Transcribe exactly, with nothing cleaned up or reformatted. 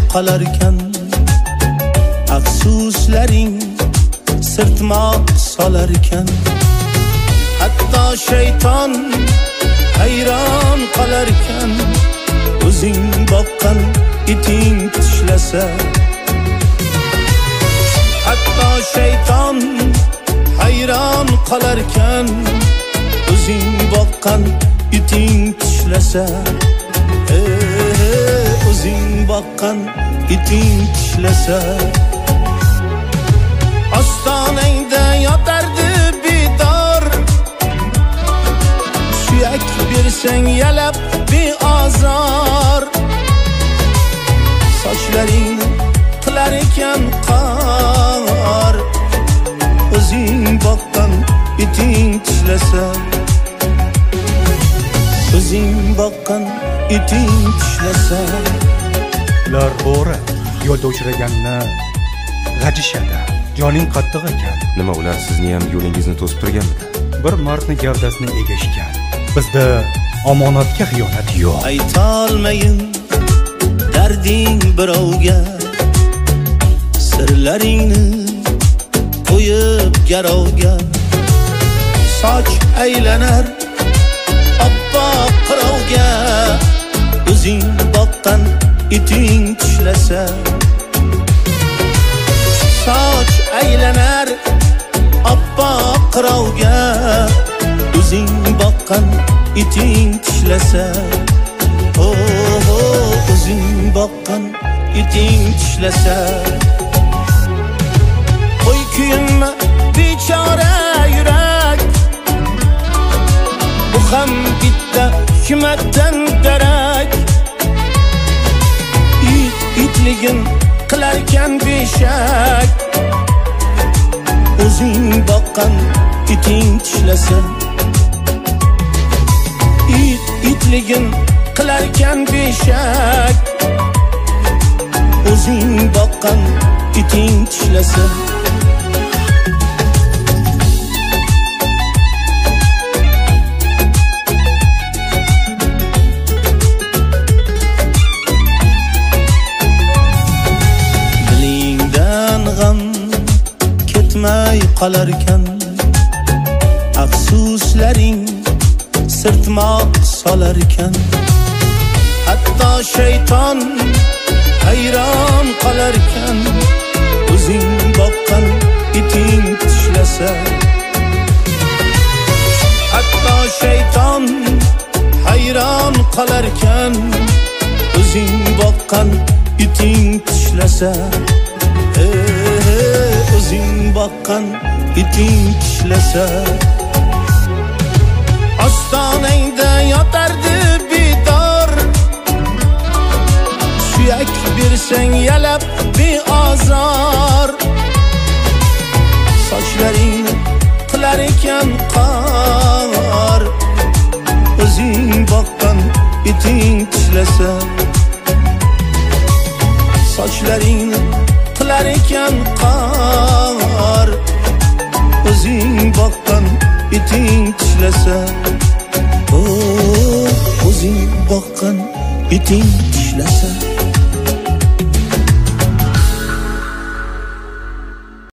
qolarkan, afsuslaring sirtmoq solarkan. Hatto shayton hayron qolarkan, o'zing boqqan iting tishlasa. Hatto shayton hayron qolarkan, o'zing boqqan iting tishlasa. Eh, o'zing boqqan iting tishlasa. Ostonangda yotardi bidor, suyak bersang yalab beozor. Sochlaring qilar ekan qor, o'zing boqqan iting tishlasa. O'zing boqqan iting tishlasa. Ular bo'ri yo'lda uchraganni g'ajishadi. Joning qattiq ekan. Nima ular sizni ham yo'lingizni to'sib turganmidi? Bir mardni gavdasini egishgan. Bizda omonatga xiyonat yo'q. Aytolmayin darding birovga, sirlaringni qo'yib garovga. Soch aylanar oppoq qirovga, o'zing boqqan iting tishlasa. Soch aylanar oppoq qirovga, o'zing boqqan iting tishlasa. Oh, oh, o'zing boqqan iting tishlasa. Qo'y kuyinma bechora yurak, bu ham bitta hikmatdan darak. It itligin qilarkan beshak, o'zing boqqan iting tishlasa. It itligin qilarkan beshak, o'zing boqqan iting tishlasa. Dilingdan g'am ketmay qolarkan, afsuslaring sirtmoq solarkan. Hatto shayton hayron qolarkan, o'zing boqqan iting tishlasa. Hatto shayton hayron qolarkan, o'zing boqqan iting tishlasa. Eh, o'zing boqqan iting tishlasa. Ostonangda yotardi bidor, suyak bersang yalab beozor. Sochlaringni qilar ekan qor, o'zing boqqan iting tishlasa. Sochlaringni qilar ekan qor, o'zing boqqan iting tishlasa. Oh, o'zing boqqan iting tishlasa.